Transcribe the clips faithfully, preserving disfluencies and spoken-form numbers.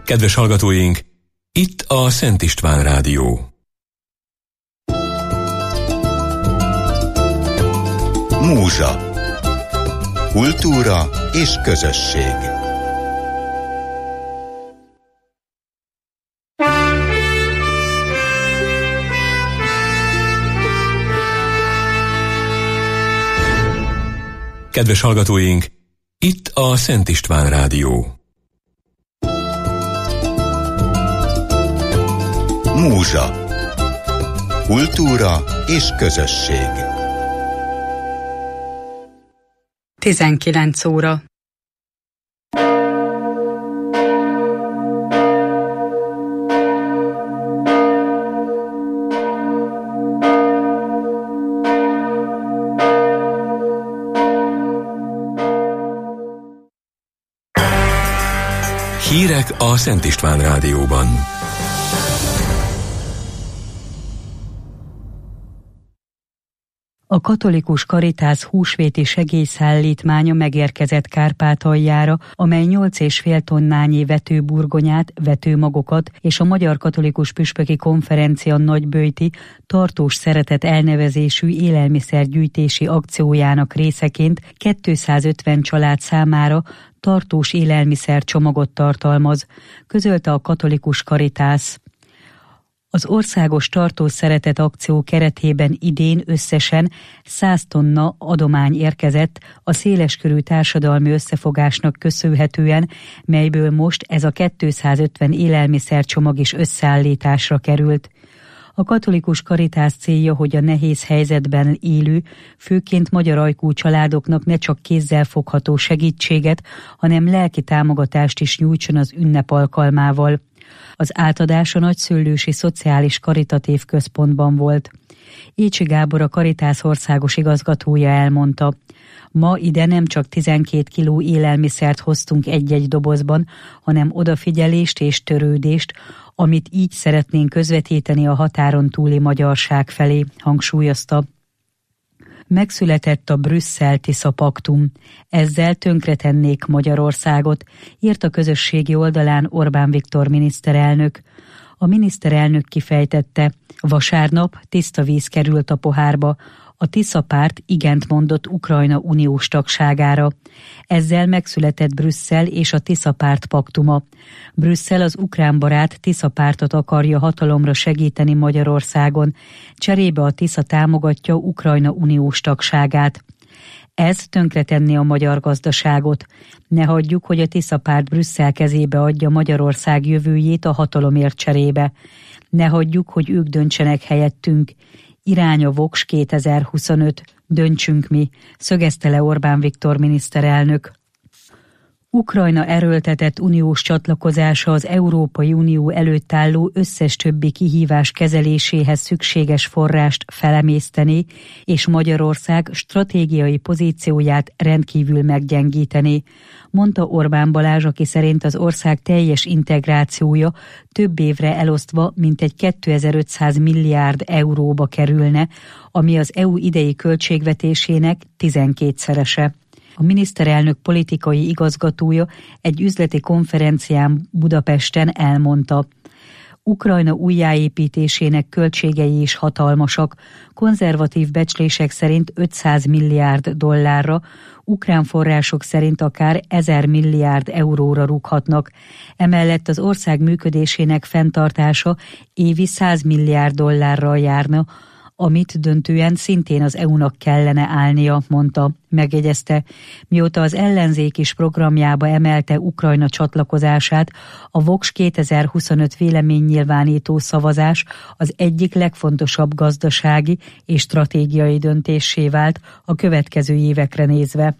Kedves hallgatóink, itt a Szent István Rádió. Múzsa. Kultúra és közösség. Kedves hallgatóink, itt a Szent István Rádió. Múzsa. Kultúra és közösség. tizenkilenc óra. Hírek a Szent István Rádióban. A katolikus Caritas húsvéti segélyszállítmánya megérkezett Kárpátaljára, amely nyolc és fél tonnányi vetőburgonyát, vetőmagokat és a Magyar Katolikus Püspöki Konferencia nagyböjti Tartós Szeretet elnevezésű élelmiszergyűjtési akciójának részeként kétszázötven család számára tartós élelmiszer csomagot tartalmaz, közölte a katolikus Caritas. Az országos Tartós Szeretet akció keretében idén összesen száz tonna adomány érkezett a széleskörű társadalmi összefogásnak köszönhetően, melyből most ez a kétszázötven élelmiszercsomag is összeállításra került. A katolikus Caritas célja, hogy a nehéz helyzetben élő, főként magyar ajkú családoknak ne csak kézzel fogható segítséget, hanem lelki támogatást is nyújtson az ünnep alkalmával. Az átadás a Nagyszőlősi Szociális Karitatív Központban volt. Écsi Gábor, a Caritas országos igazgatója elmondta: ma ide nem csak tizenkét kiló élelmiszert hoztunk egy-egy dobozban, hanem odafigyelést és törődést, amit így szeretnénk közvetíteni a határon túli magyarság felé, hangsúlyozta. Megszületett a Brüsszel-Tisza paktum. Ezzel tönkretennék Magyarországot, írt a közösségi oldalán Orbán Viktor miniszterelnök. A miniszterelnök kifejtette, vasárnap tiszta víz került a pohárba, a Tisza párt igent mondott Ukrajna uniós tagságára. Ezzel megszületett Brüsszel és a Tisza párt paktuma. Brüsszel az ukrán barát Tisza pártot akarja hatalomra segíteni Magyarországon, cserébe a Tisza támogatja Ukrajna uniós tagságát. Ez tönkretenni a magyar gazdaságot. Ne hagyjuk, hogy a Tisza párt Brüsszel kezébe adja Magyarország jövőjét a hatalomért cserébe. Ne hagyjuk, hogy ők döntsenek helyettünk. Irány a Vox kétezer-huszonöt, döntsünk mi, szögezte le Orbán Viktor miniszterelnök. Ukrajna erőltetett uniós csatlakozása az Európai Unió előtt álló összes többi kihívás kezeléséhez szükséges forrást felemészteni, és Magyarország stratégiai pozícióját rendkívül meggyengíteni, mondta Orbán Balázs, aki szerint az ország teljes integrációja több évre elosztva mintegy kétezer-ötszáz milliárd euróba kerülne, ami az é u idei költségvetésének tizenkétszerese. A miniszterelnök politikai igazgatója egy üzleti konferencián Budapesten elmondta: Ukrajna újjáépítésének költségei is hatalmasak, konzervatív becslések szerint ötszáz milliárd dollárra, ukrán források szerint akár ezer milliárd euróra rúghatnak. Emellett az ország működésének fenntartása évi száz milliárd dollárral járna, amit döntően szintén az é u-nak kellene állnia, mondta, megjegyezte. Mióta az ellenzék is programjába emelte Ukrajna csatlakozását, a Vox kétezer-huszonöt véleménynyilvánító szavazás az egyik legfontosabb gazdasági és stratégiai döntéssé vált a következő évekre nézve.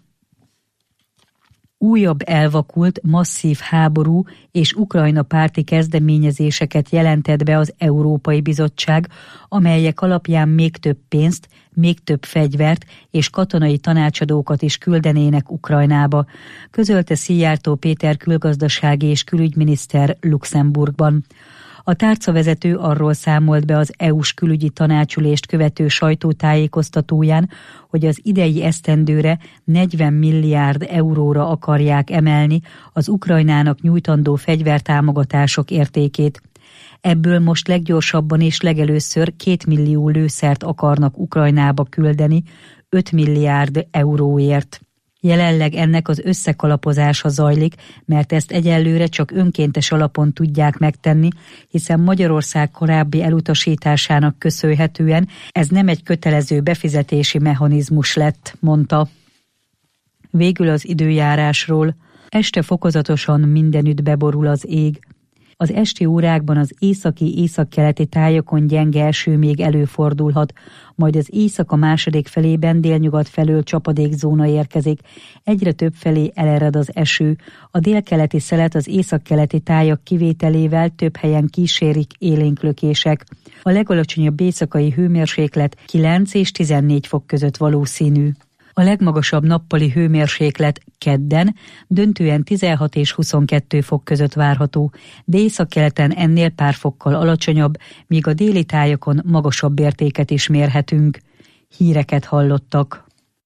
Újabb elvakult, masszív háború és Ukrajna párti kezdeményezéseket jelentett be az Európai Bizottság, amelyek alapján még több pénzt, még több fegyvert és katonai tanácsadókat is küldenének Ukrajnába, közölte Szijjártó Péter külgazdasági és külügyminiszter Luxemburgban. A tárcavezető arról számolt be az é u-s külügyi tanácsülést követő sajtótájékoztatóján, hogy az idei esztendőre negyven milliárd euróra akarják emelni az Ukrajnának nyújtandó fegyvertámogatások értékét. Ebből most leggyorsabban és legelőször két millió lőszert akarnak Ukrajnába küldeni öt milliárd euróért. Jelenleg ennek az összekalapozása zajlik, mert ezt egyelőre csak önkéntes alapon tudják megtenni, hiszen Magyarország korábbi elutasításának köszönhetően ez nem egy kötelező befizetési mechanizmus lett, mondta. Végül az időjárásról. Este fokozatosan mindenütt beborul az ég. Az esti órákban az északi északkeleti tájakon gyenge eső még előfordulhat, majd az éjszaka második felében délnyugat felől csapadékzóna érkezik, egyre több felé elered az eső, a délkeleti szelet az északkeleti tájak kivételével több helyen kísérik élénklökések. A legalacsonyabb éjszakai hőmérséklet kilenc és tizennégy fok között valószínű. A legmagasabb nappali hőmérséklet kedden döntően tizenhat és huszonkettő fok között várható, de északkeleten ennél pár fokkal alacsonyabb, míg a déli tájakon magasabb értéket is mérhetünk. Híreket hallottak.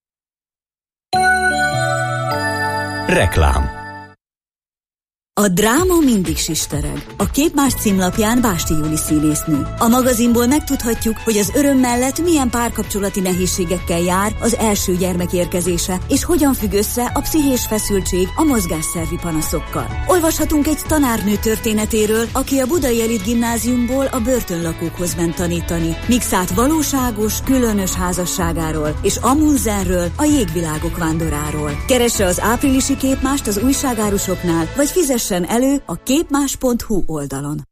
Reklám. A dráma mindig sistereg. A Képmás címlapján Básti Júli színésznő. A magazinból megtudhatjuk, hogy az öröm mellett milyen párkapcsolati nehézségekkel jár az első gyermek érkezése, és hogyan függ össze a pszichés feszültség a mozgásszervi panaszokkal. Olvashatunk egy tanárnő történetéről, aki a Budai Elit Gimnáziumból a börtönlakókhoz ment tanítani, míg szállt valóságos, különös házasságáról, és Amundsenről, a jégvilágok vándoráról. Keresse az áprilisi Képmást az újságárusoknál, vagy fizessen elő a képmás pont hu oldalon.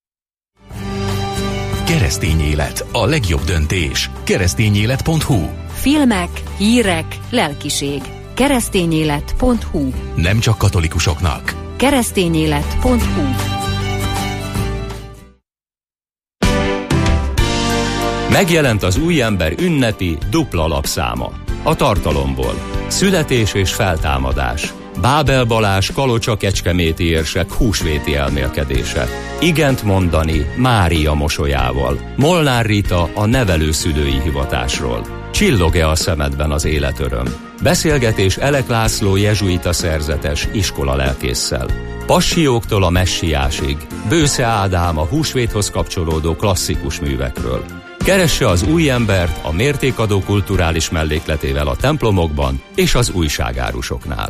Keresztény élet, a legjobb döntés. keresztényélet pont hu. Filmek, hírek, lelkiség. keresztényélet pont hu. Nem csak katolikusoknak. keresztényélet pont hu. Megjelent az új ember ünnepi dupla lapszáma. A tartalomból: születés és feltámadás, Bábel Balázs Kalocsa kecskeméti érsek húsvéti elmélkedése, igent mondani Mária mosolyával, Molnár Rita a nevelőszülői hivatásról, csillog-e a szemedben az életöröm, beszélgetés Elek László jezsuita szerzetes iskola lelkésszel, Passióktól a messiásig, Bősze Ádám a húsvéthoz kapcsolódó klasszikus művekről. Keresse az új embert a mértékadó kulturális mellékletével a templomokban és az újságárusoknál.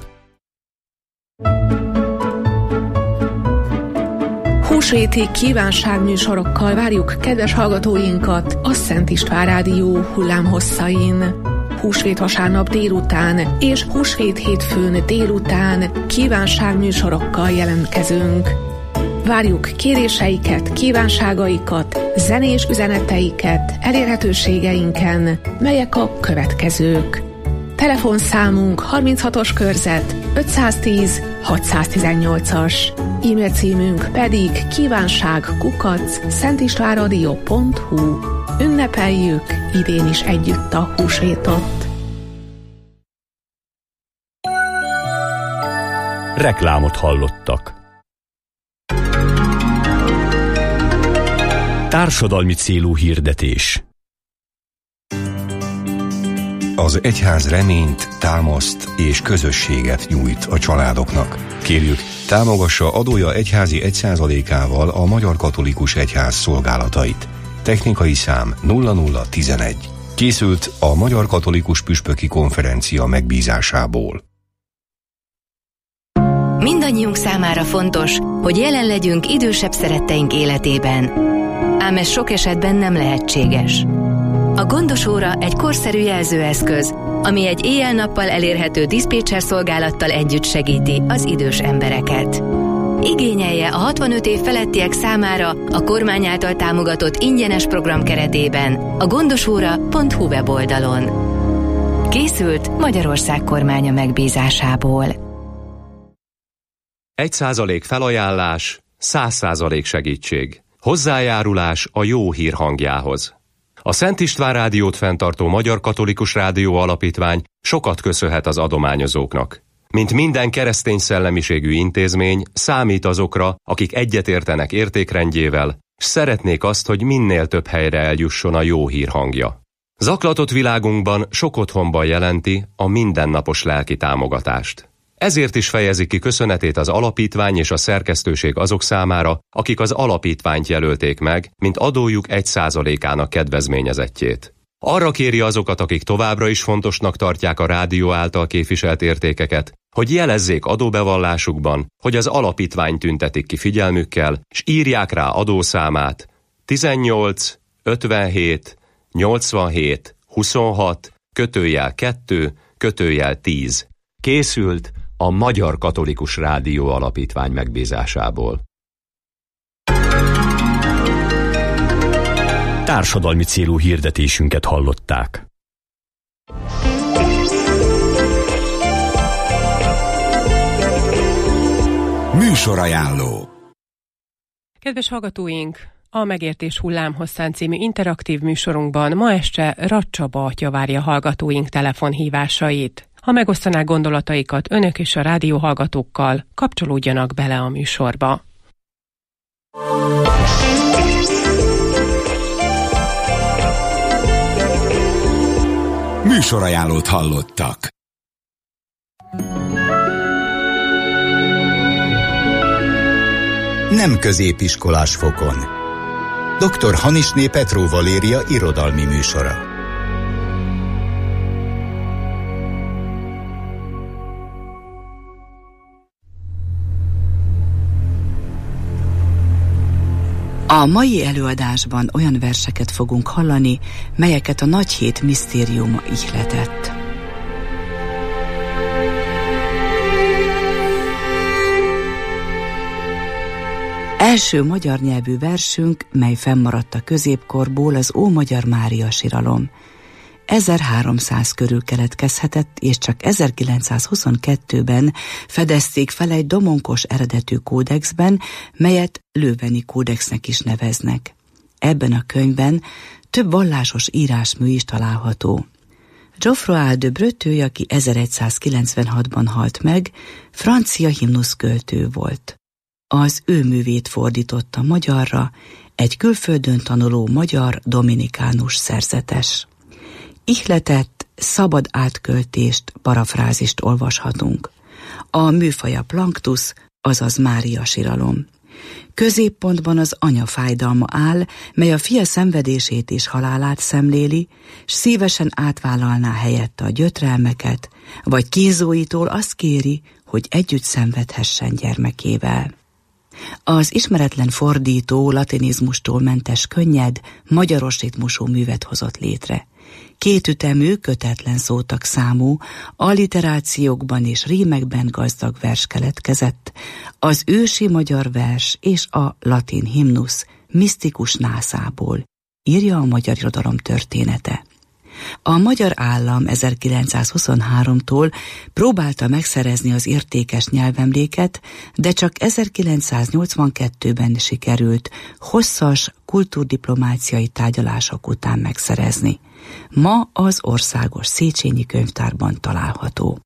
Húsvéti kívánságműsorokkal várjuk kedves hallgatóinkat a Szent István Rádió hullámhosszain. Húsvét vasárnap délután és húsvét hétfőn délután kívánságműsorokkal jelentkezünk. Várjuk kéréseiket, kívánságaikat, zenés üzeneteiket elérhetőségeinken, melyek a következők. Telefonszámunk harminchatos körzet ötszáztíz hatszáztizennyolcas, e-mail címünk pedig kívánság kukac szentistvánradio pont hu. Ünnepeljük idén is együtt a húsvétot. Reklámot hallottak. Társadalmi célú hirdetés. Az egyház reményt, támaszt és közösséget nyújt a családoknak. Kérjük, támogassa adója egyházi egy százalékával a Magyar Katolikus Egyház szolgálatait. Technikai szám nulla nulla tizenegy. Készült a Magyar Katolikus Püspöki Konferencia megbízásából. Mindannyiunk számára fontos, hogy jelen legyünk idősebb szeretteink életében. Ám ez sok esetben nem lehetséges. A gondosóra egy korszerű jelzőeszköz, ami egy éjjel-nappal elérhető diszpécser szolgálattal együtt segíti az idős embereket. Igényelje a hatvanöt év felettiek számára a kormány által támogatott ingyenes program keretében a gondosóra pont hu weboldalon. Készült Magyarország kormánya megbízásából. Egy százalék felajánlás, száz százalék segítség. Hozzájárulás a jó hír hangjához. A Szent István Rádiót fenntartó Magyar Katolikus Rádió Alapítvány sokat köszönhet az adományozóknak. Mint minden keresztény szellemiségű intézmény, számít azokra, akik egyetértenek értékrendjével, s szeretnék azt, hogy minél több helyre eljusson a jó hír hangja. Zaklatott világunkban sok otthonban jelenti a mindennapos lelki támogatást. Ezért is fejezi ki köszönetét az alapítvány és a szerkesztőség azok számára, akik az alapítványt jelölték meg, mint adójuk egy százalékának kedvezményezettjét. Arra kéri azokat, akik továbbra is fontosnak tartják a rádió által képviselt értékeket, hogy jelezzék adóbevallásukban, hogy az alapítvány tüntetik ki figyelmükkel, s írják rá adószámát tizennyolc ötvenhét nyolcvanhét huszonhat kötőjel kettő kötőjel tíz. Készült a Magyar Katolikus Rádió Alapítvány megbízásából. Társadalmi célú hirdetésünket hallották. Műsorajánló. Kedves hallgatóink! A Megértés hullámhosszán című interaktív műsorunkban ma este Rath Csaba atya várja hallgatóink telefonhívásait. Ha megosztanák gondolataikat önök és a rádióhallgatókkal, kapcsolódjanak bele a műsorba. Műsorajánlót hallottak. Nem középiskolás fokon. doktor Hanisné Petró Valéria irodalmi műsora. A mai előadásban olyan verseket fogunk hallani, melyeket a Nagyhét misztériuma ihletett. Első magyar nyelvű versünk, mely fennmaradt a középkorból, az Ómagyar Mária siralom. ezerháromszáz körül keletkezhetett, és csak ezerkilencszázhuszonkettőben fedezték fel egy domonkos eredetű kódexben, melyet Lőveni kódexnek is neveznek. Ebben a könyvben több vallásos írásmű is található. Geoffroy de Breuteux, aki ezeregyszázkilencvenhatban halt meg, francia himnuszköltő volt. Az ő művét fordította magyarra egy külföldön tanuló magyar dominikánus szerzetes. Ihletett, szabad átköltést, parafrázist olvashatunk. A műfaja planktusz, azaz Mária siralom. Középpontban az anya fájdalma áll, mely a fia szenvedését és halálát szemléli, s szívesen átvállalná helyette a gyötrelmeket, vagy kínzóitól azt kéri, hogy együtt szenvedhessen gyermekével. Az ismeretlen fordító latinizmustól mentes könnyed, magyaros ritmusú művet hozott létre. Kétütemű, kötetlen szótagszámú, alliterációkban és rímekben gazdag vers keletkezett, az ősi magyar vers és a latin himnusz misztikus nászából, írja a magyar irodalom története. A magyar állam ezerkilencszázhuszonháromtól próbálta megszerezni az értékes nyelvemléket, de csak ezerkilencszáznyolcvankettőben sikerült hosszas kultúrdiplomáciai tárgyalások után megszerezni. Ma az Országos Széchenyi Könyvtárban található.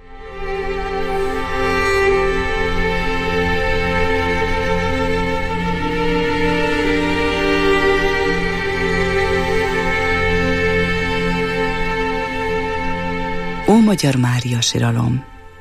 Ómagyar Mária siralom.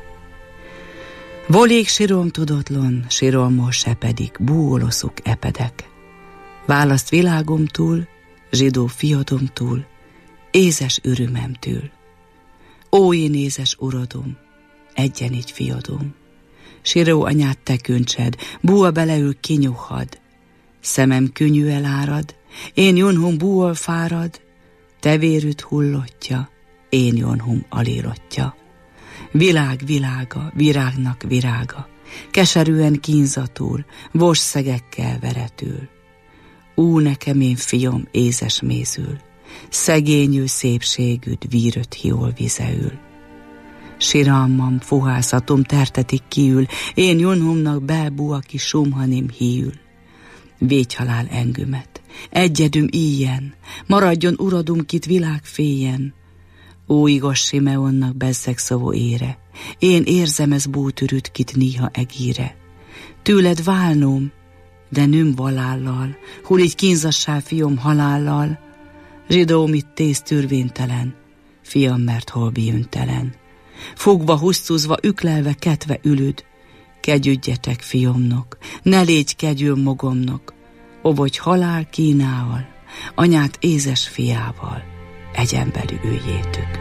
Volék sirom tudotlon, sirolmos sepedik, búoloszuk epedek. Választ világomtól, zsidó fiadomtól, ézes ürümemtől. Ó, én ézes uradom, egyen így fiadom. Siró anyát teküntsed, búa beleül kinyuhad. Szemem könnyű elárad, én jonhum búol fárad, te vérűt hullottja, én jonhum alélottja. Világ világa, virágnak virága, keserűen kínzatul, vos szegekkel veretül. Ú, nekem én fiom ézes mézül, szegényű szépségűd víröt hiol vizeül. Siralmam, fuhászatom tertetik kiül, én jonhumnak belbú, aki sumhanim híül. Végy halál engümet, egyedüm íjen, maradjon uradum, kit világ féljen. Ó, igaz Simeonnak bezzeg szavó ére, én érzem ez bútürüt, kit néha egíre. Tőled válnom, de nőm valállal, hol így kínzassál fiom halállal, zsidó mit tész törvénytelen, fiam, mert hol bűntelen. Fogva, husztuzva, üklelve, ketve ülüd, kegyüdjetek fiomnok, ne légy kegyül mogomnok, obogy halál kínával, anyát ézes fiával, egyenbelű üljétük.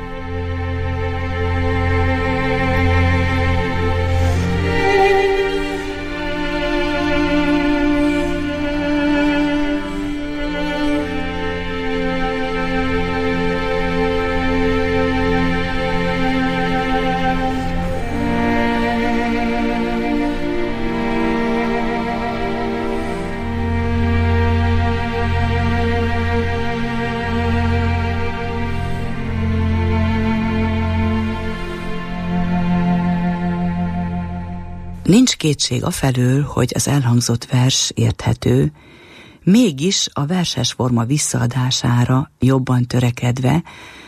Nincs kétség afelől, hogy az elhangzott vers érthető, mégis a verses forma visszaadására jobban törekedve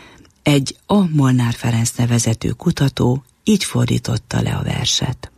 egy A. Molnár Ferenc nevezetű kutató így fordította le a verset.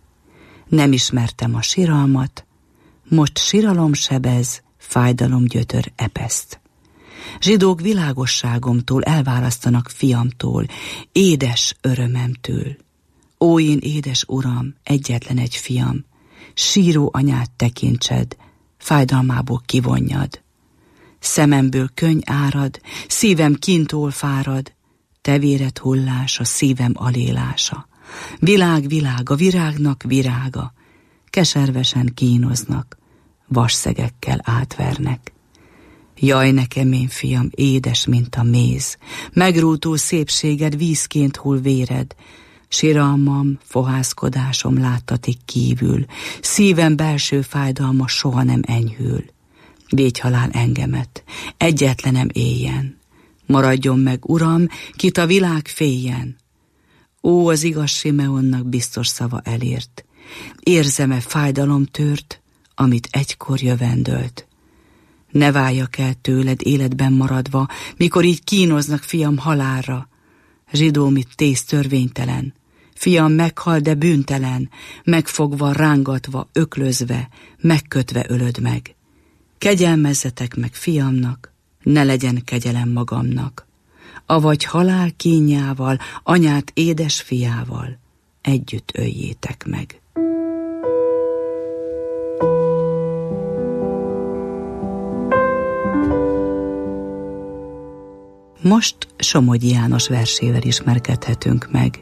Nem ismertem a siralmat, most siralom sebez, fájdalom gyötör epeszt. Zsidók világosságomtól elválasztanak fiamtól, édes örömemtől. Ó, én édes uram, egyetlen egy fiam, síró anyát tekintsed, fájdalmából kivonjad. Szememből könny árad, szívem kintól fárad, te véred hullása, szívem alélása. Világ, világ, a virágnak virága, keservesen kínoznak, vasszegekkel átvernek. Jaj, nekem én fiam, édes, mint a méz, megrútó szépséged vízként hull véred, siralmam, fohászkodásom láttatik kívül, szívem belső fájdalma soha nem enyhül. Védj halál engemet, egyetlenem éljen, maradjon meg, uram, kit a világ féljen. Ó, az igaz Simeonnak biztos szava elért, érzem-e fájdalom tört, amit egykor jövendölt. Ne váljak el tőled életben maradva, mikor így kínoznak fiam halálra. Zsidó, mit tész törvénytelen, fiam meghal, de bűntelen, megfogva, rángatva, öklözve, megkötve ölöd meg. Kegyelmezzetek meg fiamnak, ne legyen kegyelem magamnak. Avagy halál kínjával, anyát édes fiával, együtt öljétek meg. Most Somogyi János versével ismerkedhetünk meg.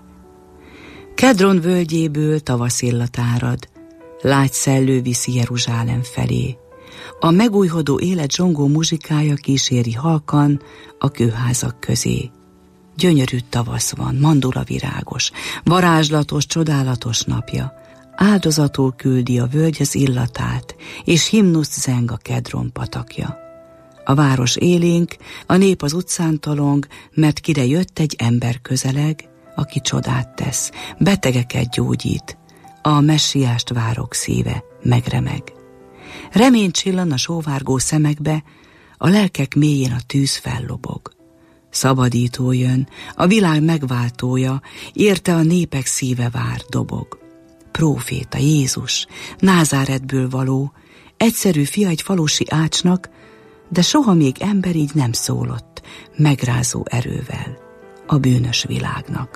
Kedron völgyéből tavasz illat árad, lágy szellő viszi Jeruzsálem felé. A megújhodó élet zsongó muzsikája kíséri halkan a kőházak közé. Gyönyörű tavasz van, mandula virágos, varázslatos, csodálatos napja. Áldozatul küldi a völgy az illatát, és himnuszt zeng a Kedron patakja. A város élénk, a nép az utcán tolong, mert kire jött egy ember közeleg, aki csodát tesz, betegeket gyógyít, a messiást várok szíve megremeg. Remény csillan a sóvárgó szemekbe, a lelkek mélyén a tűz fellobog. Szabadító jön, a világ megváltója, érte a népek szíve vár dobog. Próféta, Jézus, Názáretből való, egyszerű fia egy falusi ácsnak, de soha még ember így nem szólott, megrázó erővel a bűnös világnak.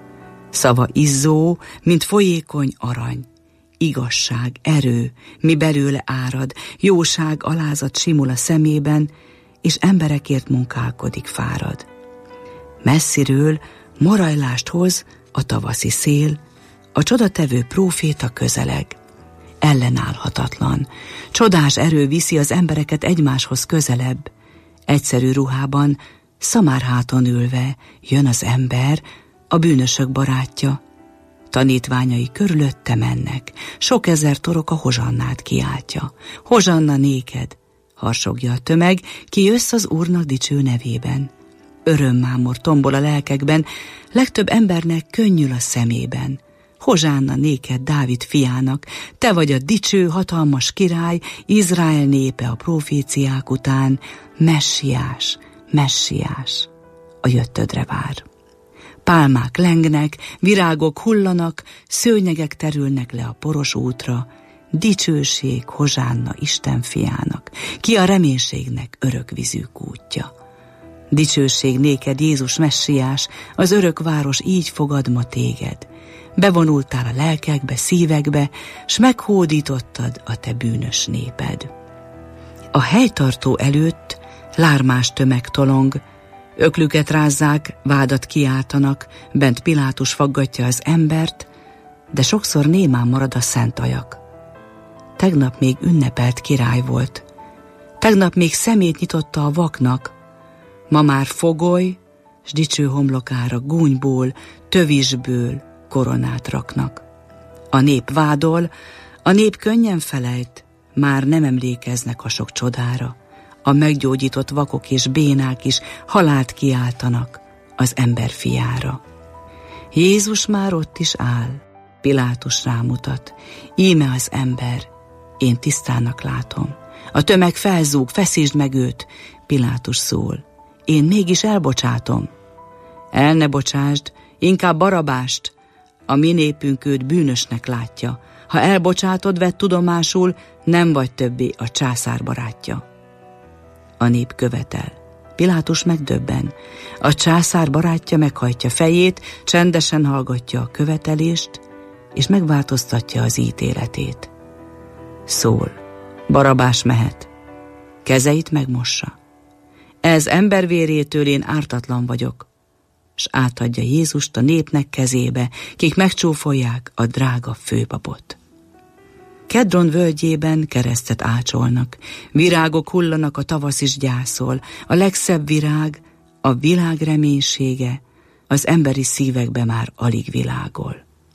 Szava izzó, mint folyékony arany, igazság, erő, mi belőle árad, jóság, alázat simul a szemében, és emberekért munkálkodik, fárad. Messziről morajlást hoz a tavaszi szél, a csodatevő próféta közeleg. Ellenállhatatlan, csodás erő viszi az embereket egymáshoz közelebb. Egyszerű ruhában, szamárháton ülve jön az ember, a bűnösök barátja. Tanítványai körülötte mennek, sok ezer torok a hozsannát kiáltja. Hozsanna néked, harsogja a tömeg, ki jössz az Úrnak dicső nevében. Örömmámor tombol a lelkekben, legtöbb embernek könnyül a szemében. Hozsánna néked Dávid fiának, te vagy a dicső, hatalmas király, Izrael népe a proféciák után, messiás, messiás, a jöttödre vár. Pálmák lengnek, virágok hullanak, szőnyegek terülnek le a poros útra, dicsőség Hozsánna Isten fiának, ki a reménységnek örök vízű kútja. Dicsőség néked, Jézus messiás, az örök város így fogad ma téged. Bevonultál a lelkekbe, szívekbe, s meghódítottad a te bűnös néped. A helytartó előtt lármás tömeg tolong, öklüket rázzák, vádat kiáltanak, bent Pilátus faggatja az embert, de sokszor némán marad a szent ajak. Tegnap még ünnepelt király volt, tegnap még szemét nyitotta a vaknak, ma már fogoly, s dicső homlokára gúnyból, tövisből koronát raknak. A nép vádol, a nép könnyen felejt, már nem emlékeznek a sok csodára. A meggyógyított vakok és bénák is halált kiáltanak az ember fiára. Jézus már ott is áll, Pilátus rámutat, íme az ember, én tisztának látom. A tömeg felzúg, feszítsd meg őt, Pilátus szól, én mégis elbocsátom. El ne bocsásd, inkább Barabást, a mi népünk őt bűnösnek látja. Ha elbocsátod, vedd tudomásul, nem vagy többé a császár barátja. A nép követel. Pilátus megdöbben. A császár barátja meghajtja fejét, csendesen hallgatja a követelést, és megváltoztatja az ítéletét. Szól, Barabás mehet. Kezeit megmossa. Ez embervérétől én ártatlan vagyok, s átadja Jézust a népnek kezébe, kik megcsúfolják a drága főpapot. Kedron völgyében keresztet ácsolnak, virágok hullanak, a tavasz is gyászol, a legszebb virág, a világ reménysége, az emberi szívekbe már alig világol.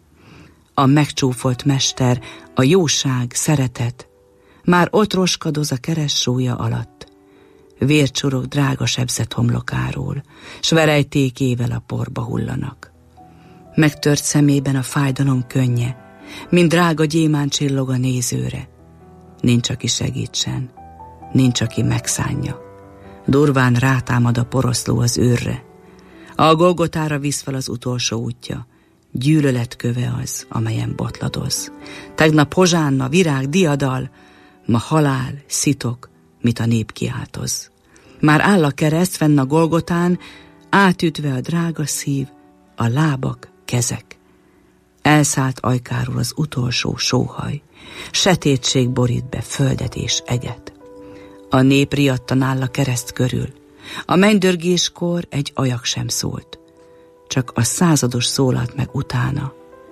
A megcsúfolt mester, a jóság, szeretet, már ott roskadoz a kereszt súlya alatt. Vércsurok drága sebzett homlokáról, s verejtékével a porba hullanak. Megtört szemében a fájdalom könnye, mint drága gyémánt csillog a nézőre. Nincs, aki segítsen, nincs, aki megszánja. Durván rátámad a poroszló az őrre. A Golgotára visz fel az utolsó útja, gyűlöletköve az, amelyen botladoz. Tegnap hozsánna, virág, diadal, ma halál, szitok, mit a nép kiáltoz. Már áll a kereszt fenn a Golgotán, átütve a drága szív, a lábak, kezek. Elszállt ajkáról az utolsó sóhaj, setétség borít be földet és eget. A nép riadtan áll a kereszt körül, a mennydörgéskor egy ajak sem szólt, csak a százados szólalt meg utána.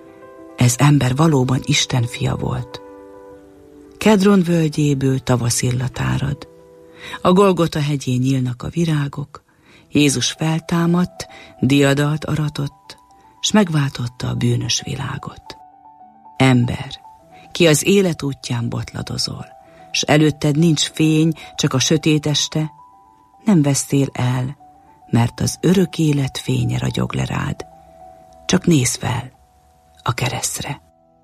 Ez ember valóban Isten fia volt. Kedron völgyéből tavasz illat árad, a Golgota hegyén nyílnak a virágok, Jézus feltámadt, diadalt aratott, s megváltotta a bűnös világot. Ember, ki az élet útján botladozol, s előtted nincs fény, csak a sötét este, nem vesztél el, mert az örök élet fénye ragyog le rád. Csak nézz fel a keresztre.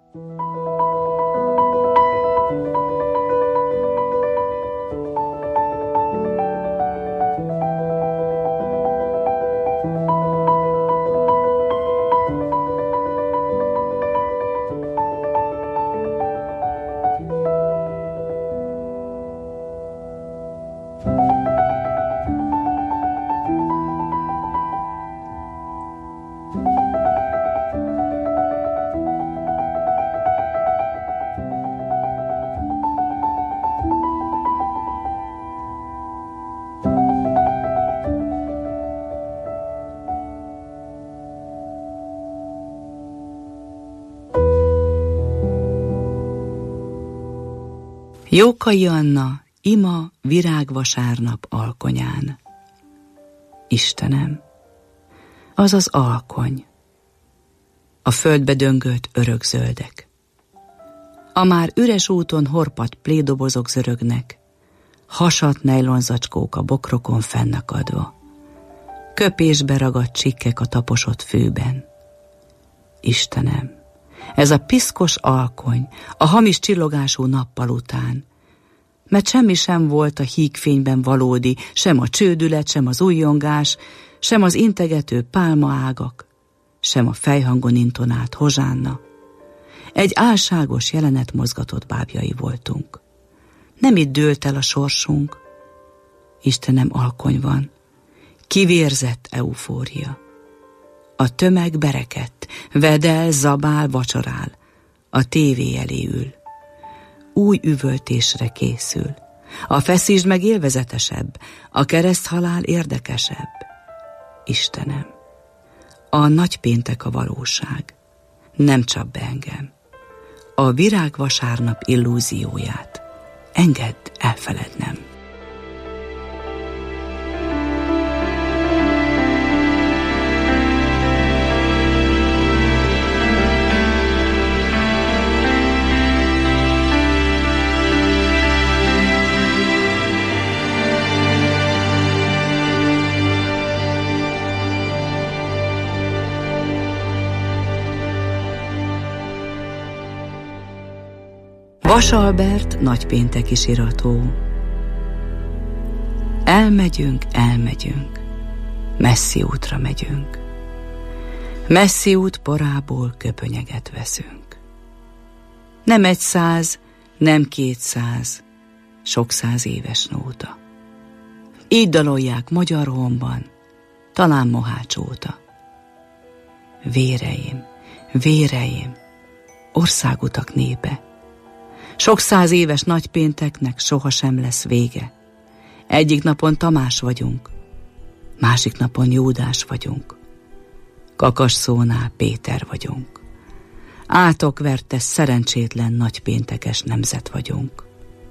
Jókai Anna, ima virágvasárnap alkonyán. Istenem, az az alkony, a földbe döngölt örökzöldek. A már üres úton horpadt plédobozok zörögnek, hasat nejlonzacskók a bokrokon fennakadva, köpésbe ragadt csikkek a taposott fűben. Istenem, ez a piszkos alkony, a hamis csillogású nappal után, mert semmi sem volt a hígfényben valódi, sem a csődület, sem az ujjongás, sem az integető pálmaágak, sem a fejhangon intonált hozsánna. Egy álságos jelenet mozgatott bábjai voltunk. Nem itt dőlt el a sorsunk, Istenem, alkony van, kivérzett eufória. A tömeg berekedt, vedel, zabál, vacsorál, a tévé elé ül. Új üvöltésre készül. A feszítsd meg élvezetesebb, a kereszthalál érdekesebb. Istenem, a nagypéntek a valóság. Nem csap be engem. A virágvasárnap illúzióját engedd elfelednem. Vasalbert nagypénteki sirató. Elmegyünk, elmegyünk, messzi útra megyünk. Messzi út porából köpönyeget veszünk. Nem egy száz, nem kétszáz, sok száz éves nóta. Így dalolják Magyar Honban, talán Mohács óta. Véreim, véreim, országutak népe. Sok száz éves nagypénteknek sohasem lesz vége. Egyik napon Tamás vagyunk, másik napon Júdás vagyunk. Kakasszónál Péter vagyunk. Átokverte szerencsétlen nagypéntekes nemzet vagyunk.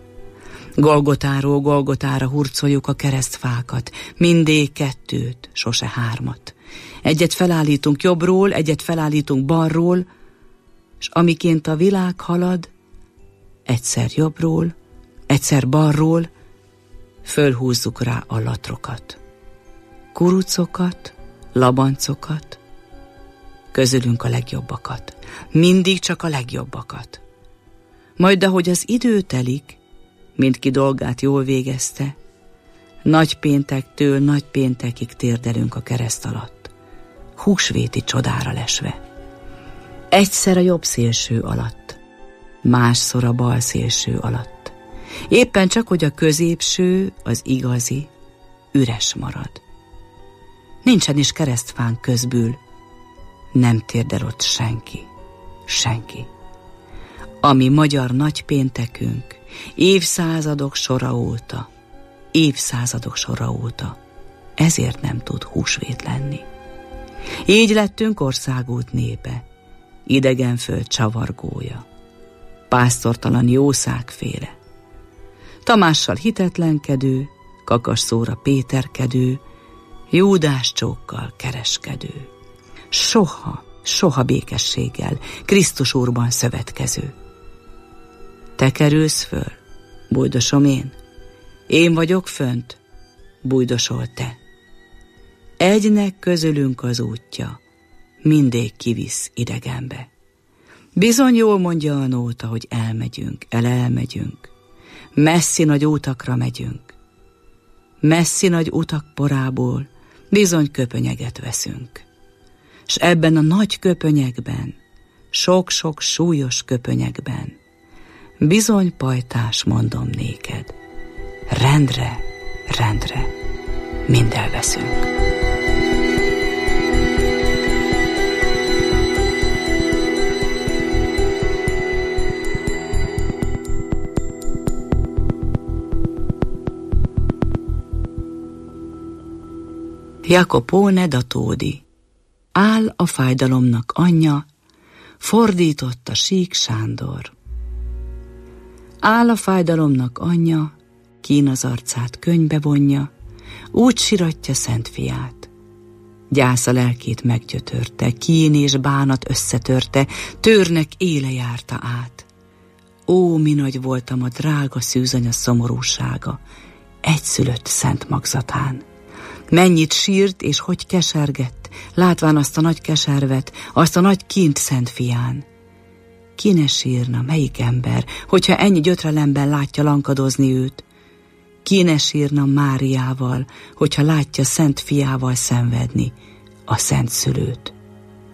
Golgotáról Golgotára hurcoljuk a keresztfákat, mindig kettőt, sose hármat. Egyet felállítunk jobbról, egyet felállítunk balról, s amiként a világ halad, egyszer jobbról, egyszer balról, fölhúzzuk rá a latrokat. Kurucokat, labancokat, közülünk a legjobbakat. Mindig csak a legjobbakat. Majd ahogy az idő telik, mindki dolgát jól végezte, nagypéntektől nagypéntekig térdelünk a kereszt alatt, húsvéti csodára lesve. Egyszer a jobb szélső alatt, másszor a bal szélső alatt. Éppen csak, hogy a középső, az igazi, üres marad. Nincsen is keresztfán közbül, nem térdel ott senki, senki. Ami magyar nagypéntekünk, évszázadok sora óta, évszázadok sora óta, ezért nem tud húsvét lenni. Így lettünk országút népe, idegenföld csavargója, pásztortalan jószágféle. Tamással hitetlenkedő, Kakasszóra péterkedő, Júdás csókkal kereskedő. Soha, soha békességgel, Krisztus Úrban szövetkező. Te kerülsz föl, bújdosom én, én vagyok fönt, bújdosol te. Egynek közülünk az útja, mindig kivisz idegenbe. Bizony jól mondja a nóta, hogy elmegyünk, el elmegyünk. Messzi nagy utakra megyünk. Messzi nagy utak porából bizony köpönyeget veszünk. S ebben a nagy köpönyegben, sok-sok súlyos köpönyegben, bizony pajtás, mondom néked, rendre, rendre mind elveszünk. Jacopone da Todi. Áll a fájdalomnak anyja, fordította Sík Sándor. Áll a fájdalomnak anyja, kín az arcát könyvbe vonja, úgy siratja szent fiát. Gyász a lelkét meggyötörte, kín és bánat összetörte, törnek éle járta át. Ó, mi nagy voltam a drága szűzanya szomorúsága, egyszülött szent magzatán. Mennyit sírt és hogy kesergett, látván azt a nagy keservet, azt a nagy kint szent fián. Ki ne sírna, melyik ember, hogyha ennyi gyötrelemben látja lankadozni őt? Ki ne sírna Máriával, hogyha látja szent fiával szenvedni a szent szülőt?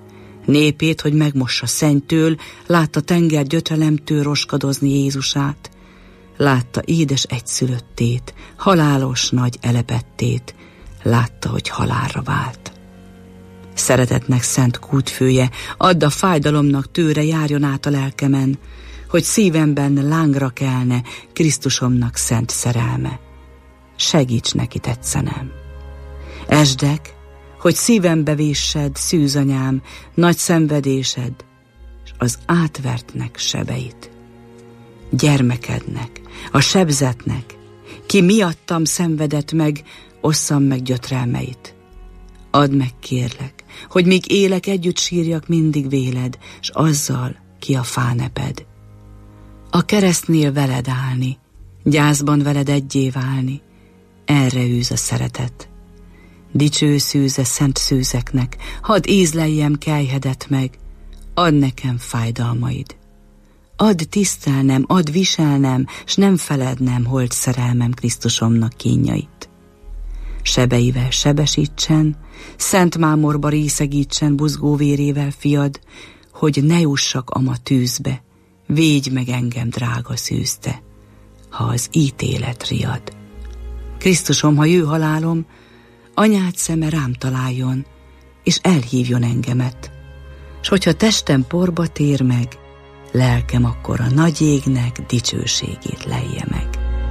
Népét, hogy megmossa szennytől, látta tenger gyötrelemtől roskadozni Jézusát, látta édes egyszülöttét, halálos nagy elepettét, látta, hogy halálra vált. Szeretetnek szent kútfője, add a fájdalomnak tőre, járjon át a lelkemen, hogy szívemben lángra kelne Krisztusomnak szent szerelme. Segíts neki tetszenem. Esdek, hogy szívembe véssed, szűzanyám, nagy szenvedésed, és az átvertnek sebeit. Gyermekednek, a sebzetnek, ki miattam szenvedett meg, osszam meg gyötrelmeit. Add meg, kérlek, hogy míg élek, együtt sírjak mindig véled, s azzal, ki a fáneped. A keresztnél veled állni, gyászban veled egyé válni, erre űz a szeretet. Dicső szűze szent szűzeknek, hadd ízleljem kelyhedet meg, add nekem fájdalmaid. Add tisztelnem, add viselnem, s nem felednem holt szerelmem Krisztusomnak kínjait. Sebeivel sebesítsen, szent mámorba részegítsen buzgó vérével fiad, hogy ne jussak ama tűzbe, védj meg engem, drága szűzte, ha az ítélet riad. Krisztusom, ha jő halálom, anyád szeme rám találjon, és elhívjon engemet, s hogyha testem porba tér meg, lelkem akkor a nagy égnek dicsőségét lelje meg.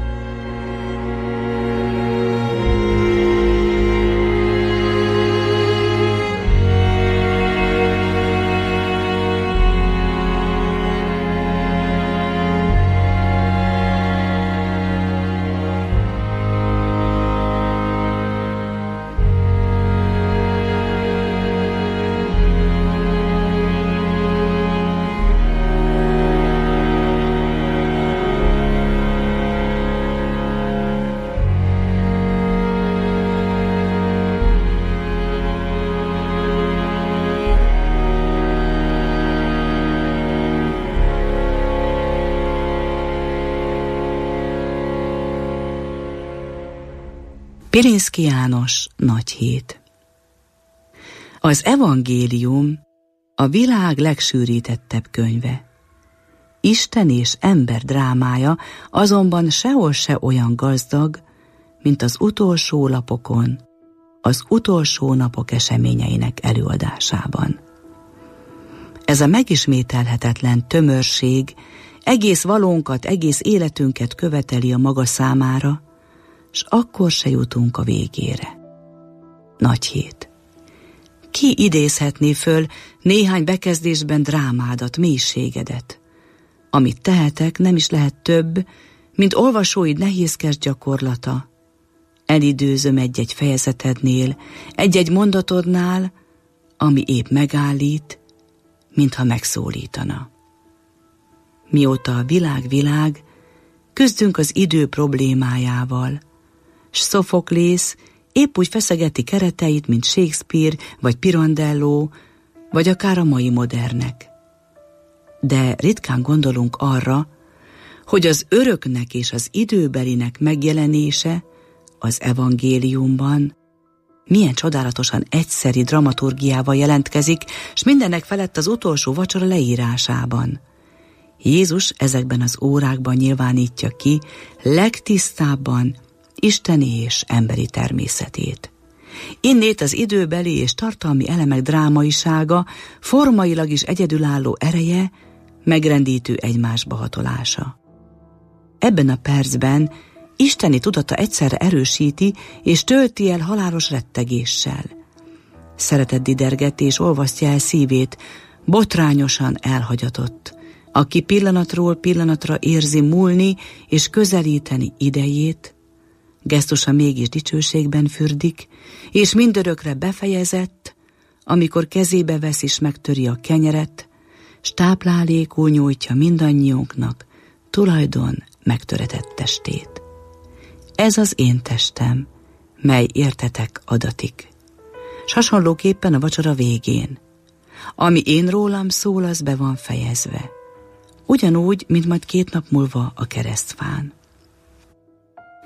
Pilinszky János Nagy hét. Az evangélium a világ legsűrítettebb könyve. Isten és ember drámája azonban sehol se olyan gazdag, mint az utolsó lapokon, az utolsó napok eseményeinek előadásában. Ez a megismételhetetlen tömörség egész valónkat, egész életünket követeli a maga számára, s akkor se jutunk a végére. Nagy hét. Ki idézhetné föl néhány bekezdésben drámádat, mélységedet? Amit tehetek, nem is lehet több, mint olvasóid nehézkes gyakorlata. Elidőzöm egy-egy fejezetednél, egy-egy mondatodnál, ami épp megállít, mintha megszólítana. Mióta a világ világ, küzdünk az idő problémájával, s Szofoklész épp úgy feszegeti kereteit, mint Shakespeare, vagy Pirandello, vagy akár a mai modernek. De ritkán gondolunk arra, hogy az öröknek és az időbelinek megjelenése az evangéliumban milyen csodálatosan egyszeri dramaturgiával jelentkezik, s mindennek felett az utolsó vacsora leírásában. Jézus ezekben az órákban nyilvánítja ki legtisztábban isteni és emberi természetét. Innét az időbeli és tartalmi elemek drámaisága, formailag is egyedülálló ereje, megrendítő egymásba hatolása. Ebben a percben isteni tudata egyszerre erősíti és tölti el halálos rettegéssel. Szeretet diderget és olvasztja el szívét, botrányosan elhagyatott, aki pillanatról pillanatra érzi múlni és közelíteni idejét, gesztusa mégis dicsőségben fürdik, és mindörökre befejezett, amikor kezébe vesz és megtöri a kenyeret, s táplálékul nyújtja mindannyiunknak tulajdon megtöretett testét. Ez az én testem, mely értetek adatik. S hasonlóképpen a vacsora végén, ami én rólam szól, az be van fejezve. Ugyanúgy, mint majd két nap múlva a keresztfán.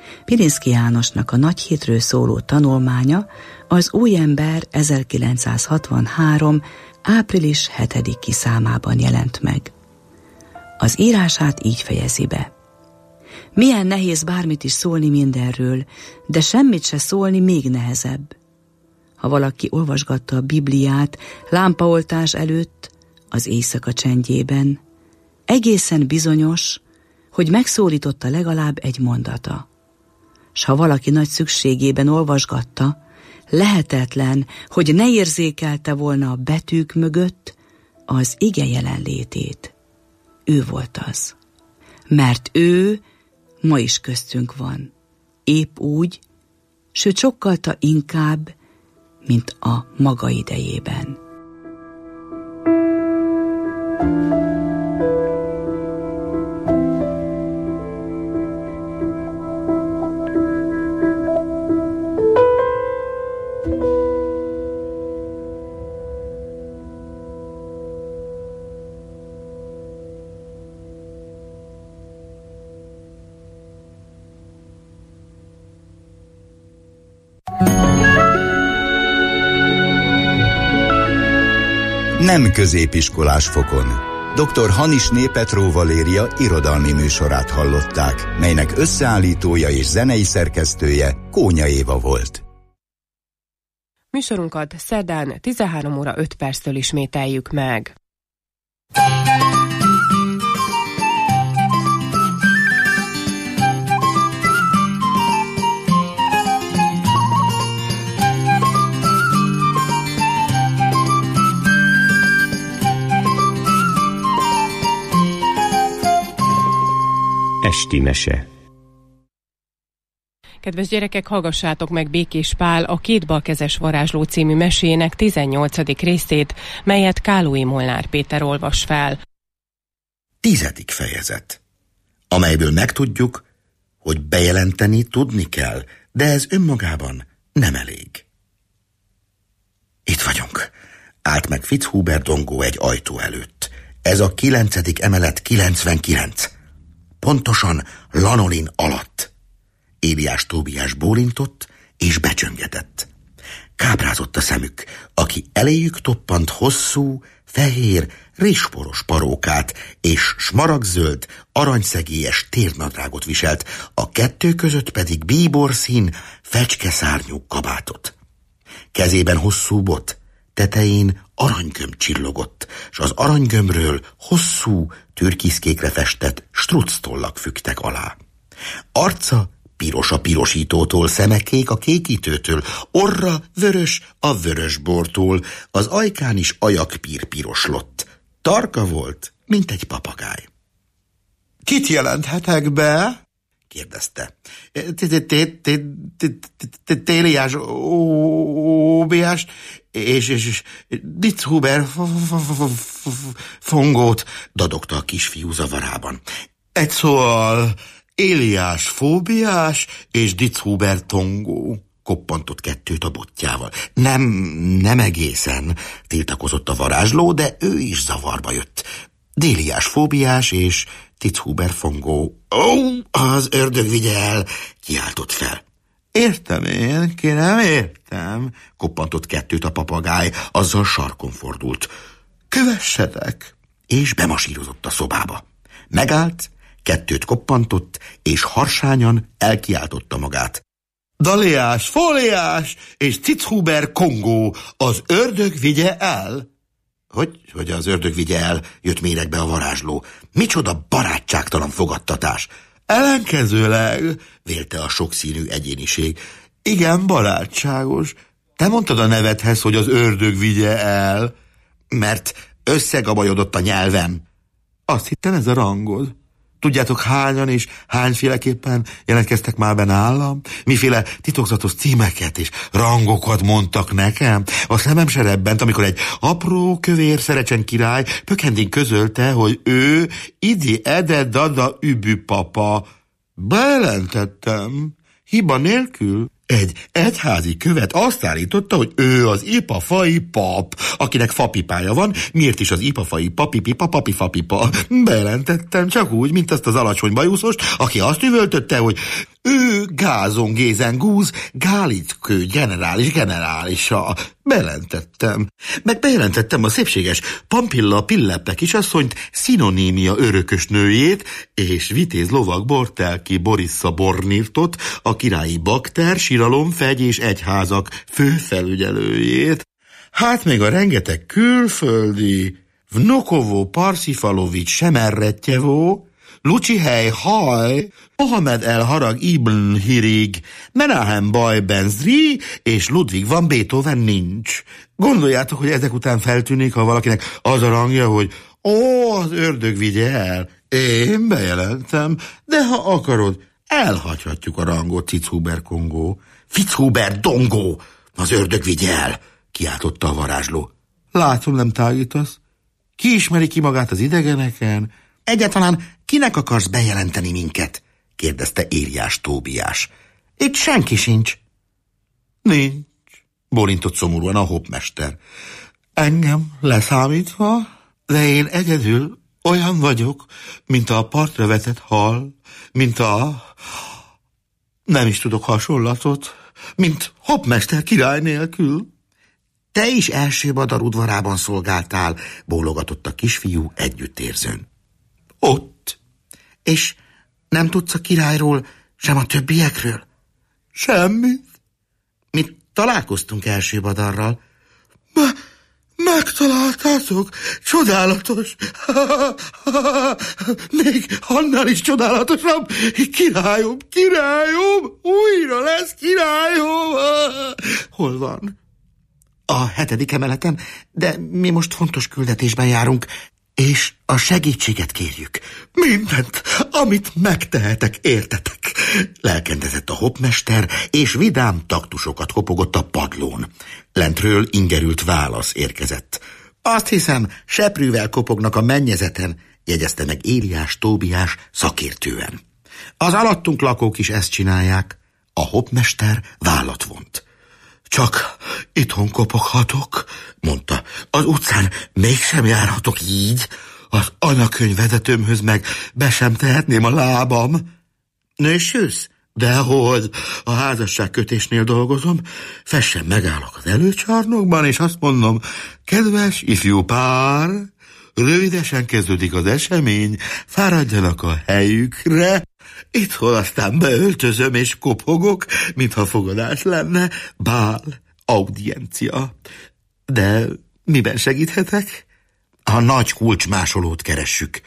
Pirinszky Jánosnak a Nagy hétről szóló tanulmánya az Új ember ezerkilencszázhatvanhárom. április hetediki számában jelent meg. Az írását így fejezi be. Milyen nehéz bármit is szólni mindenről, de semmit se szólni még nehezebb. Ha valaki olvasgatta a Bibliát lámpaoltás előtt, az éjszaka csendjében, egészen bizonyos, hogy megszólította legalább egy mondata. S ha valaki nagy szükségében olvasgatta, lehetetlen, hogy ne érzékelte volna a betűk mögött az ige jelenlétét. Ő volt az. Mert ő ma is köztünk van. Épp úgy, sőt sokkalta inkább, mint a maga idejében. Nem középiskolás fokon. doktor Hanisné Petró Valéria irodalmi műsorát hallották, melynek összeállítója és zenei szerkesztője Kónya Éva volt. Műsorunkat szerdán tizenhárom óra öt perctől ismételjük meg. Esti mese. Kedves gyerekek, hallgassátok meg Békés Pál a Két balkezes varázsló című mesének tizennyolcadik részét, melyet Kálói Molnár Péter olvas fel. Tizedik fejezet, amelyből megtudjuk, hogy bejelenteni tudni kell, de ez önmagában nem elég. Itt vagyunk. Állt meg Fitzhuber Dongó egy ajtó előtt. Ez a kilencedik emelet kilencvenkilenc. Pontosan lanolin alatt. Éliás Tóbiás bólintott és becsöngetett. Káprázott a szemük, aki eléjük toppant hosszú, fehér, rizsporos parókát és smaragdzöld, aranyszegélyes térnadrágot viselt, a kettő között pedig bíborszín, fecskeszárnyú kabátot. Kezében hosszú bot, tetején aranygömb csillogott, s az aranygömbről hosszú, türkiszkékre festett structollak függtek alá. Arca piros a pirosítótól, szeme kék a kékítőtől, orra vörös a vörösbortól, az ajkán is ajakpír piroslott. Tarka volt, mint egy papagáj. Kit jelenthetek be? kérdezte. Téliás Óbiás és Ditzhuber Fongót, dadogta a kisfiú zavarában. Egy szóval Éliás Fóbiás és Ditzhuber Tongó, koppantott kettőt a botjával. Nem, nem egészen, tiltakozott a varázsló, de ő is zavarba jött. Déliás Fóbiás és Ditzhuber Fongó. Ó, az ördög vigye el, kiáltott fel. Értem én, ki nem értem, koppantott kettőt a papagáj, azzal sarkon fordult. Kövessetek! És bemasírozott a szobába. Megállt, kettőt koppantott, és harsányan elkiáltotta magát. Daliás, Fóliás és Ditzhuber Kongó, az ördög vigye el! Hogy, hogy az ördög vigye el, jött méregbe a varázsló. Micsoda barátságtalan fogadtatás! Ellenkezőleg, vélte a sokszínű egyéniség. Igen, barátságos. Te mondtad a nevedhez, hogy az ördög vigye el. Mert összegabajodott a nyelvem. Azt hittem, ez a rangod. Tudjátok, hányan és hányféleképpen jelentkeztek már be nálam? Miféle titokzatos címeket és rangokat mondtak nekem? A szemem se rebbent, amikor egy apró, kövér szerecsen király pökhendén közölte, hogy ő idi ede dada übű papa. Bejelentettem, hiba nélkül. Egy egyházi követ azt állította, hogy ő az ipafai pap, akinek fapipája van. Miért is az ipafai papipipa, papifapipa? Bejelentettem csak úgy, mint azt az alacsony bajuszost, aki azt üvöltötte, hogy Ő Gázon Gézen Gúz, Gálickő generális generálisa. Bejelentettem. Meg bejelentettem a szépséges Pampilla Pilleppe kisasszonyt, szinonímia örökös nőjét, és vitéz lovag Bortelki Borissa Bornirtot, a királyi bakter, siralom, fegy és egyházak főfelügyelőjét. Hát még a rengeteg külföldi, Vnukovo Parsifalovics Semerretjevó, Lucihely Haj, Mohamed El Harag Ibn Hirig, Menahem Baj Benzri és Ludwig van Beethoven nincs. Gondoljátok, hogy ezek után feltűnik, ha valakinek az a rangja, hogy ó, az ördög vigye el. Én bejelentem, de ha akarod, elhagyhatjuk a rangot, Fitzhuber Kongó. Fitzhuber Dongó, az ördög vigye el, kiáltotta a varázsló. Látom, nem tágítasz. Ki ismeri ki magát az idegeneken? Egyáltalán kinek akarsz bejelenteni minket? Kérdezte Éliás Tóbiás. Itt senki sincs. Nincs, bólintott szomorúan a hopmester. Engem leszámítva, de én egyedül olyan vagyok, mint a partra vetett hal, mint a... nem is tudok hasonlatot, mint hopmester király nélkül. Te is első Badar udvarában szolgáltál, bólogatott a kisfiú együttérzőn. Ott. És nem tudsz a királyról, sem a többiekről? Semmit. Mi találkoztunk első Badarral. Me- megtaláltátok? Csodálatos. Még annál is csodálatosabb. Királyom, királyom, újra lesz királyom. Hol van? A hetedik emeleten, de mi most fontos küldetésben járunk, és a segítséget kérjük. Mindent, amit megtehetek, értetek. Lelkendezett a hopmester, és vidám taktusokat kopogott a padlón. Lentről ingerült válasz érkezett. Azt hiszem, seprűvel kopognak a mennyezeten, jegyezte meg Éliás Tóbiás szakértően. Az alattunk lakók is ezt csinálják. A hopmester vállat vont. Csak itthon kopoghatok, mondta. Az utcán mégsem járhatok így. Az anyakönyvvezetőmhöz meg be sem tehetném a lábam. Nősülsz? Dehogy, a házasságkötésnél dolgozom. Fessen megállok az előcsarnokban, és azt mondom, kedves ifjú pár, rövidesen kezdődik az esemény, fáradjanak a helyükre. Itthon aztán beöltözöm és kopogok, mintha fogadás lenne, bál, audiencia. De miben segíthetek? A nagy kulcsmásolót keressük.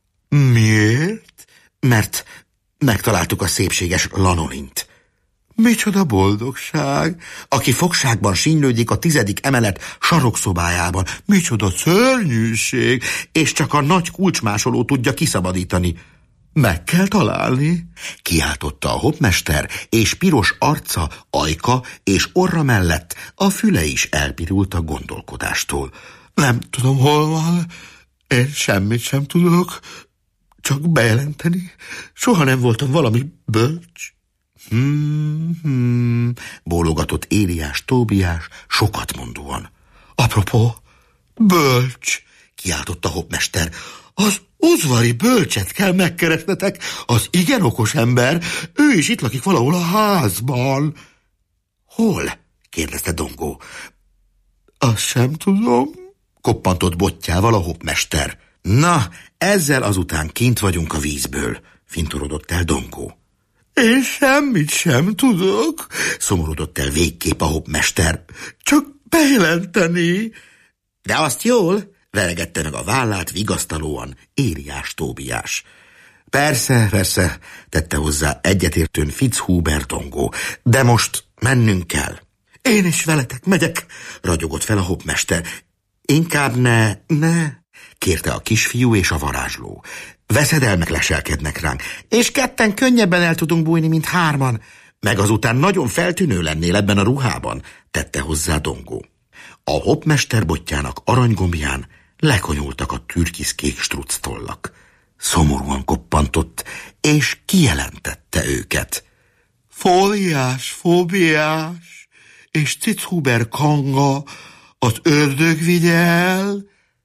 Miért? Mert megtaláltuk a szépséges Lanolint. Micsoda boldogság! Aki fogságban sínylődik a tizedik emelet sarokszobájában. Micsoda szörnyűség! És csak a nagy kulcsmásoló tudja kiszabadítani. Meg kell találni, kiáltotta a hopmester, és piros arca, ajka és orra mellett a füle is elpirult a gondolkodástól. Nem tudom, hol van, én semmit sem tudok, csak bejelenteni. Soha nem voltam valami bölcs. Hmm, hmm, bólogatott Éliás Tóbiás sokat mondóan. Apropó, bölcs, kiáltotta a hopmester, az udvari bölcset kell megkeresnetek, az igen okos ember, ő is itt lakik valahol a házban. Hol? Kérdezte Dongó. Azt sem tudom, koppantott bottyával a hopmester. Na, ezzel azután kint vagyunk a vízből, fintorodott el Dongó. Én semmit sem tudok, szomorodott el végképp a hopmester. Csak bejelenteni. De azt jól, veregette meg a vállát vigasztalóan Éliás Tóbiás. Persze, persze, tette hozzá egyetértőn Fitzhuber Dongó, de most mennünk kell. Én is veletek megyek, ragyogott fel a hopmester. Inkább ne, ne, kérte a kisfiú és a varázsló. Veszedelmek leselkednek ránk, és ketten könnyebben el tudunk bújni, mint hárman. Meg azután nagyon feltűnő lennél ebben a ruhában, tette hozzá Dongó. A hopmester botjának aranygombján lekonyultak a türkiszkék structollak. Szomorúan koppantott, és kijelentette őket. Fóliás, fóbiás, és Fitzhuber Kanga, az ördög vigye el,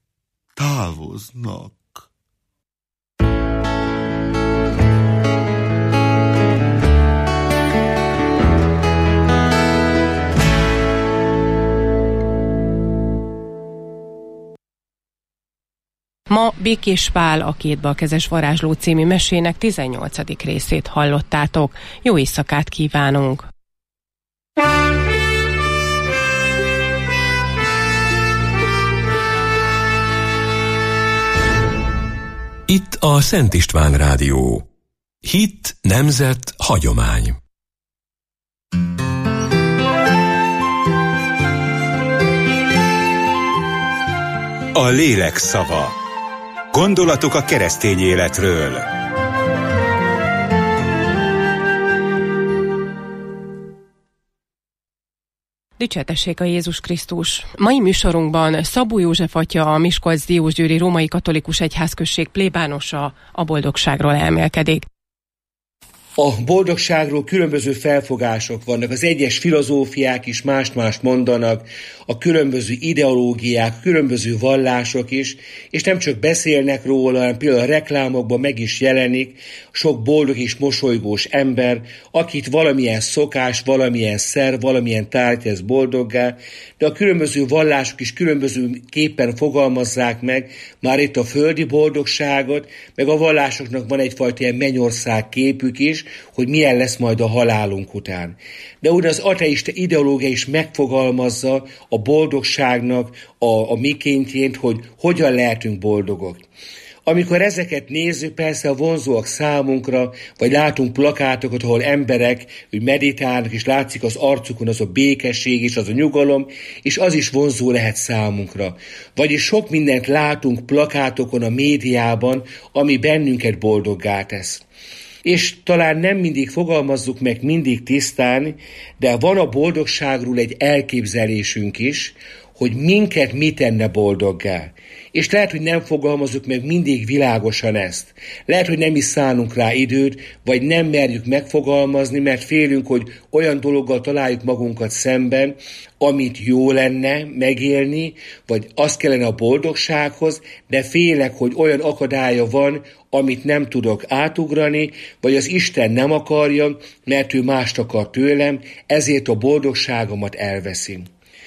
távoznak. Ma Békés Pál, a Két balkezes varázsló című mesének tizennyolcadik részét hallottátok. Jó éjszakát kívánunk! Itt a Szent István Rádió. Hit, nemzet, hagyomány. A lélek szava. Gondolatok a keresztény életről. Dicsértessék a Jézus Krisztus! Mai műsorunkban Szabó József atya, a Miskolc-Diósgyőri Római Katolikus Egyházközség plébánosa a boldogságról elmélkedik. A boldogságról különböző felfogások vannak, az egyes filozófiák is mást-mást mondanak, a különböző ideológiák, különböző vallások is, és nem csak beszélnek róla, hanem például a reklámokban meg is jelenik sok boldog és mosolygós ember, akit valamilyen szokás, valamilyen szer, valamilyen tárgy tesz boldoggá, de a különböző vallások is különböző képpen fogalmazzák meg már itt a földi boldogságot, meg a vallásoknak van egyfajta ilyen mennyország képük is, hogy milyen lesz majd a halálunk után. De úgy az ateista ideológia is megfogalmazza a boldogságnak a, a mikéntjét, hogy hogyan lehetünk boldogok. Amikor ezeket nézzük, persze vonzóak számunkra, vagy látunk plakátokat, ahol emberek hogy meditálnak, és látszik az arcukon az a békesség és az a nyugalom, és az is vonzó lehet számunkra. Vagyis sok mindent látunk plakátokon a médiában, ami bennünket boldoggá tesz. És talán nem mindig fogalmazzuk meg mindig tisztán, de van a boldogságról egy elképzelésünk is, hogy minket mi tenne boldoggá. És lehet, hogy nem fogalmazzuk meg mindig világosan ezt. Lehet, hogy nem is szánunk rá időt, vagy nem merjük megfogalmazni, mert félünk, hogy olyan dologgal találjuk magunkat szemben, amit jó lenne megélni, vagy az kellene a boldogsághoz, de félek, hogy olyan akadálya van, amit nem tudok átugrani, vagy az Isten nem akarja, mert ő mást akar tőlem, ezért a boldogságomat elveszi.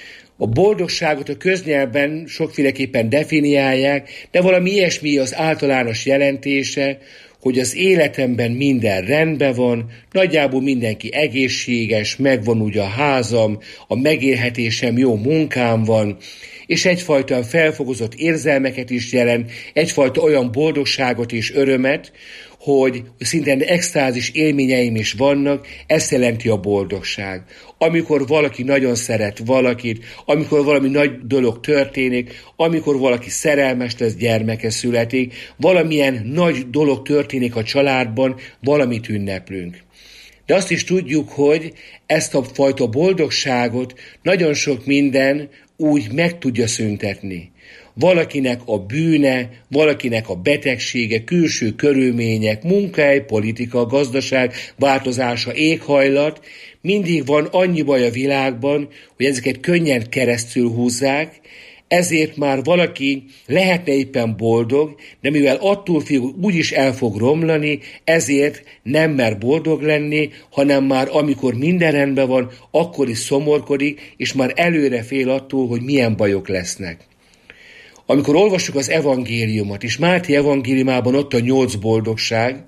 A boldogságot a köznyelvben sokféleképpen definiálják, de valami ilyesmi az általános jelentése, hogy az életemben minden rendben van, nagyjából mindenki egészséges, megvan ugye a házam, a megélhetésem, jó munkám van, és egyfajta felfogozott érzelmeket is jelent, egyfajta olyan boldogságot és örömet, hogy szinte extázis élményeim is vannak, ezt jelenti a boldogság. Amikor valaki nagyon szeret valakit, amikor valami nagy dolog történik, amikor valaki szerelmes lesz, gyermeke születik, valamilyen nagy dolog történik a családban, valamit ünneplünk. De azt is tudjuk, hogy ezt a fajta boldogságot nagyon sok minden úgy meg tudja szüntetni. Valakinek a bűne, valakinek a betegsége, külső körülmények, munkahely, politika, gazdaság, változása, éghajlat, mindig van annyi baj a világban, hogy ezeket könnyen keresztül húzzák, ezért már valaki lehetne éppen boldog, de mivel attól fél, hogy úgyis el fog romlani, ezért nem mer boldog lenni, hanem már amikor minden rendben van, akkor is szomorkodik, és már előre fél attól, hogy milyen bajok lesznek. Amikor olvassuk az evangéliumot, és Máté evangéliumában ott a nyolc boldogság,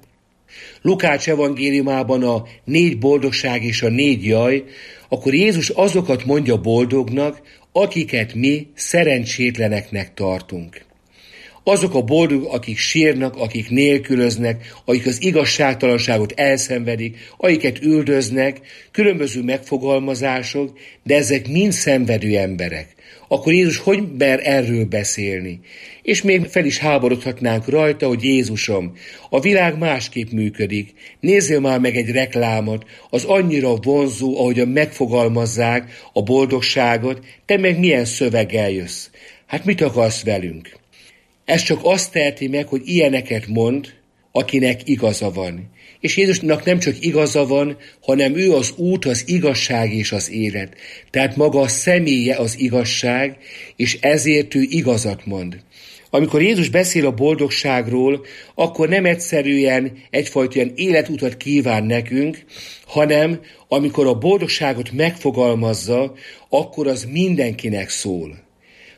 Lukács evangéliumában a négy boldogság és a négy jaj, akkor Jézus azokat mondja boldognak, akiket mi szerencsétleneknek tartunk. Azok a boldogok, akik sírnak, akik nélkülöznek, akik az igazságtalanságot elszenvedik, akiket üldöznek, különböző megfogalmazások, de ezek mind szenvedő emberek. Akkor Jézus hogy mer erről beszélni? És még fel is háborodhatnánk rajta, hogy Jézusom, a világ másképp működik. Nézzél már meg egy reklámot, az annyira vonzó, ahogyan megfogalmazzák a boldogságot, te meg milyen szöveggel jössz. Hát mit akarsz velünk? Ez csak azt teheti meg, hogy ilyeneket mond, akinek igaza van. És Jézusnak nem csak igaza van, hanem ő az út, az igazság és az élet. Tehát maga a személye az igazság, és ezért ő igazat mond. Amikor Jézus beszél a boldogságról, akkor nem egyszerűen egyfajta ilyen életutat kíván nekünk, hanem amikor a boldogságot megfogalmazza, akkor az mindenkinek szól.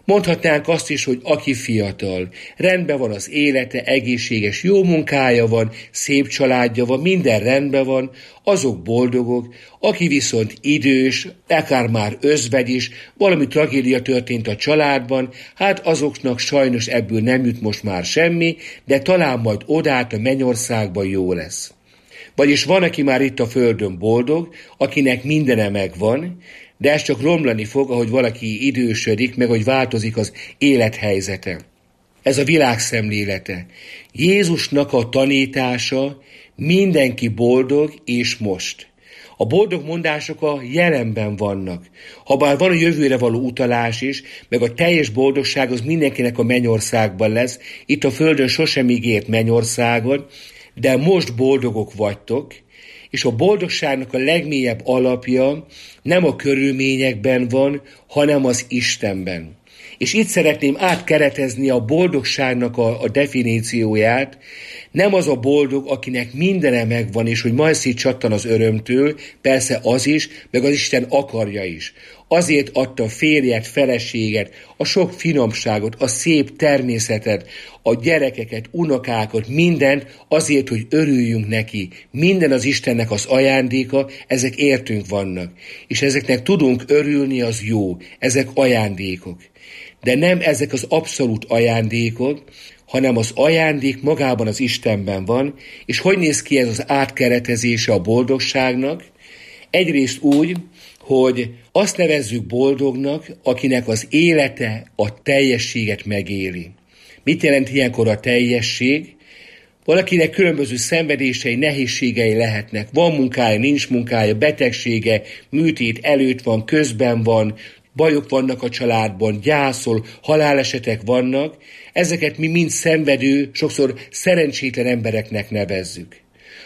Mondhatnánk azt is, hogy aki fiatal, rendben van az élete, egészséges, jó munkája van, szép családja van, minden rendben van, azok boldogok, aki viszont idős, akár már özvegy is, valami tragédia történt a családban, hát azoknak sajnos ebből nem jut most már semmi, de talán majd odát a mennyországban jó lesz. Vagyis van, aki már itt a földön boldog, akinek mindene megvan, de ez csak romlani fog, ahogy valaki idősödik, meg hogy változik az élethelyzete. Ez a világ szemlélete. Jézusnak a tanítása, mindenki boldog és most. A boldog mondások a jelenben vannak. Habár van a jövőre való utalás is, meg a teljes boldogság az mindenkinek a mennyországban lesz, itt a földön sosem ígért mennyországon, de most boldogok vagytok, és a boldogságnak a legmélyebb alapja nem a körülményekben van, hanem az Istenben. És itt szeretném átkeretezni a boldogságnak a, a definícióját. Nem az a boldog, akinek mindene megvan, és hogy majd szét csattan az örömtől, persze az is, meg az Isten akarja is. Azért adta férjet, feleséget, a sok finomságot, a szép természetet, a gyerekeket, unokákat, mindent azért, hogy örüljünk neki. Minden az Istennek az ajándéka, ezek értünk vannak. És ezeknek tudunk örülni, az jó. Ezek ajándékok. De nem ezek az abszolút ajándékok, hanem az ajándék magában az Istenben van, és hogy néz ki ez az átkeretezése a boldogságnak? Egyrészt úgy, hogy azt nevezzük boldognak, akinek az élete a teljességet megéli. Mit jelent ilyenkor a teljesség? Valakinek különböző szenvedései, nehézségei lehetnek. Van munkája, nincs munkája, betegsége, műtét előtt van, közben van, bajok vannak a családban, gyászol, halálesetek vannak. Ezeket mi mind szenvedő, sokszor szerencsétlen embereknek nevezzük.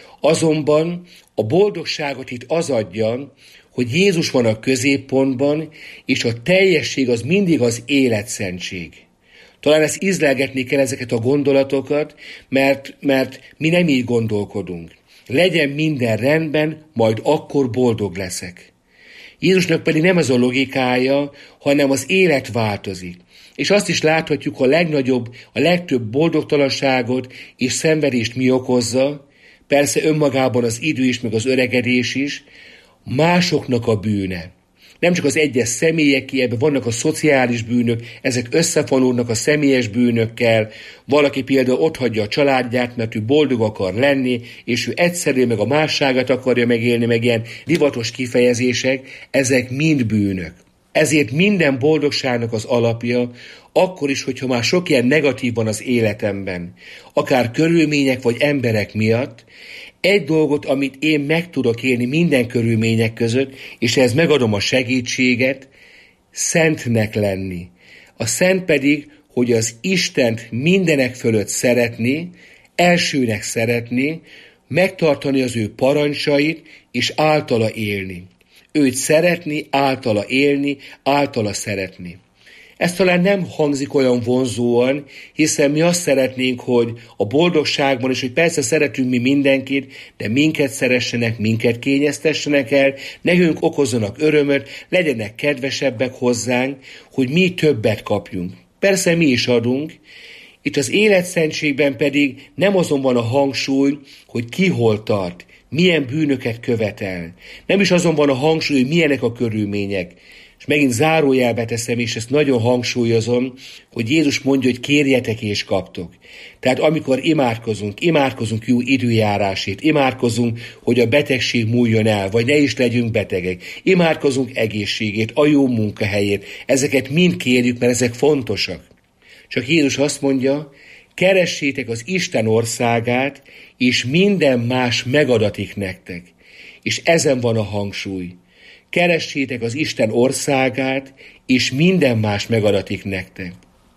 Azonban a boldogságot itt az adja, hogy Jézus van a középpontban, és a teljesség az mindig az életszentség. Talán ezt ízlelgetni kell ezeket a gondolatokat, mert, mert mi nem így gondolkodunk. Legyen minden rendben, majd akkor boldog leszek. Jézusnak pedig nem ez a logikája, hanem az élet változik. És azt is láthatjuk, a legnagyobb, a legtöbb boldogtalanságot és szenvedést mi okozza, persze önmagában az idő is, meg az öregedés is, másoknak a bűne. Nem csak az egyes személyeké, ebben vannak a szociális bűnök, ezek összefonódnak a személyes bűnökkel. Valaki például otthagyja a családját, mert ő boldog akar lenni, és ő egyszerű, meg a másságát akarja megélni, meg ilyen divatos kifejezések, ezek mind bűnök. Ezért minden boldogságnak az alapja, akkor is, hogyha már sok ilyen negatív van az életemben, akár körülmények vagy emberek miatt, egy dolgot, amit én meg tudok élni minden körülmények között, és ehhez megadom a segítséget, szentnek lenni. A szent pedig, hogy az Istent mindenek fölött szeretni, elsőnek szeretni, megtartani az ő parancsait, és általa élni. Őt szeretni, általa élni, általa szeretni. Ez talán nem hangzik olyan vonzóan, hiszen mi azt szeretnénk, hogy a boldogságban is, hogy persze szeretünk mi mindenkit, de minket szeressenek, minket kényeztessenek el, nekünk okozzanak örömöt, legyenek kedvesebbek hozzánk, hogy mi többet kapjunk. Persze mi is adunk, itt az életszentségben pedig nem azon van a hangsúly, hogy ki hol tart, milyen bűnöket követel. Nem is azon van a hangsúly, hogy milyenek a körülmények. És megint zárójelbe teszem, és ezt nagyon hangsúlyozom, hogy Jézus mondja, hogy kérjetek és kaptok. Tehát amikor imádkozunk, imádkozunk jó időjárásért, imádkozunk, hogy a betegség múljon el, vagy ne is legyünk betegek, imádkozunk egészségét, a jó munkahelyét, ezeket mind kérjük, mert ezek fontosak. Csak Jézus azt mondja, keressétek az Isten országát, és minden más megadatik nektek. És ezen van a hangsúly. Keressétek az Isten országát, és minden más megadatik nektek.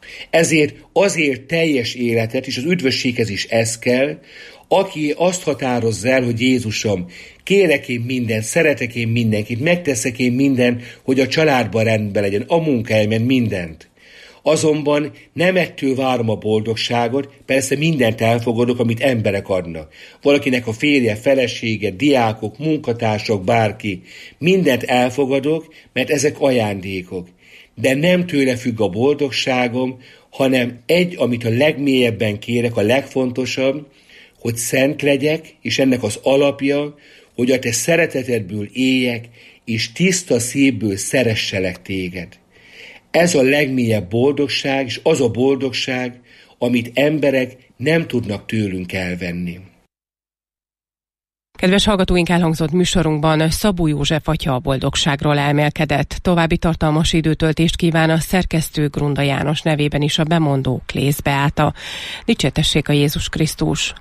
Ezért azért teljes életet, és az üdvösséghez is ez kell, aki azt határozza el, hogy Jézusom, kérek én mindent, szeretek én mindenkit, megteszek én mindent, hogy a családban rendben legyen, a munkahelyemen mindent. Azonban nem ettől várom a boldogságot, persze mindent elfogadok, amit emberek adnak. Valakinek a férje, felesége, diákok, munkatársak, bárki, mindent elfogadok, mert ezek ajándékok. De nem tőle függ a boldogságom, hanem egy, amit a legmélyebben kérek, a legfontosabb, hogy szent legyek, és ennek az alapja, hogy a te szeretetedből éljek, és tiszta szívből szeresselek téged. Ez a legmélyebb boldogság, és az a boldogság, amit emberek nem tudnak tőlünk elvenni. Kedves hallgatóink, elhangzott műsorunkban Szabó József atya a boldogságról elmélkedett. További tartalmas időtöltést kíván a szerkesztő Grunda János nevében is a bemondó Klész Beáta. Dicsértessék a Jézus Krisztus!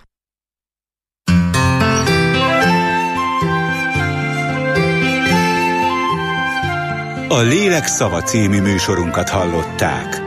A Lélek Szava című műsorunkat hallották.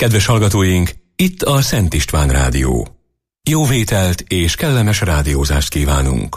Kedves hallgatóink, itt a Szent István Rádió. Jó vételt és kellemes rádiózást kívánunk.